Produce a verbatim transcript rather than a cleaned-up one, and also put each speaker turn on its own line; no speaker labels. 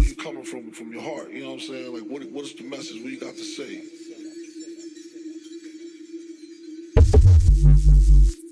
you coming from, from your heart. You know what I'm saying? Like, what what is the message? What you got to say?